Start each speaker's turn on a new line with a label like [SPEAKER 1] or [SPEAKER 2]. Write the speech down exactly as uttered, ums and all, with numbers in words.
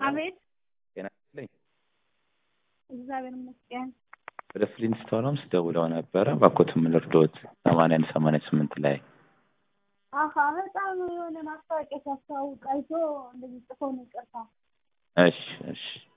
[SPEAKER 1] አቤት
[SPEAKER 2] ጤና ይስጥልኝ።
[SPEAKER 1] እግዚአብሔር ይመስገን።
[SPEAKER 2] ወደ ፍሊንስቶንስ ደውለው ነበረ ባኮትም ልርዶት ሰማንያ አንድ ሰማንያ ስምንት ላይ
[SPEAKER 1] አሃ በጣም የሆነ ማስታወቂያ ሲያስተዋውቅ አይቶ እንደዚህ ጽፎ ነው ይቀርታ።
[SPEAKER 2] እሺ እሺ